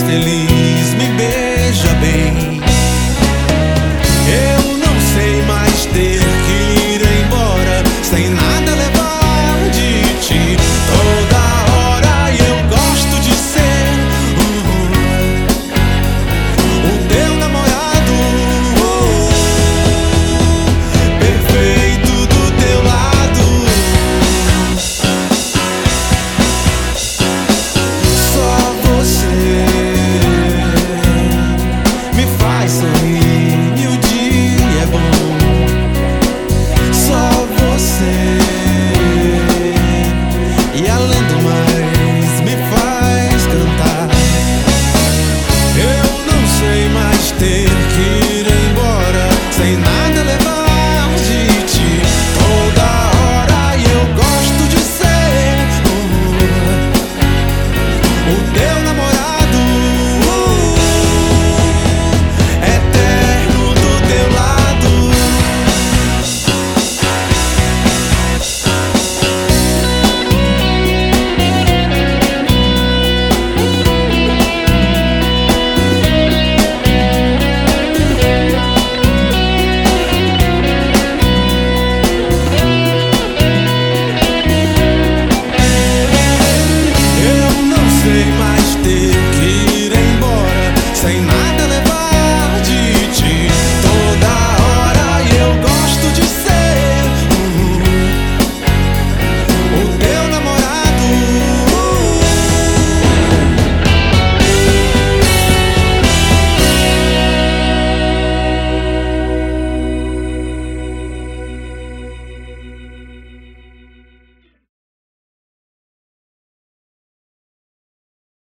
feliz, me beija bem. Eu não sei mais ter que ir embora sem nada levar de ti. Toda hora eu gosto de ser o teu namorado, perfeito do teu lado. Só você me faz sorrir e o dia é bom. Só você, e além do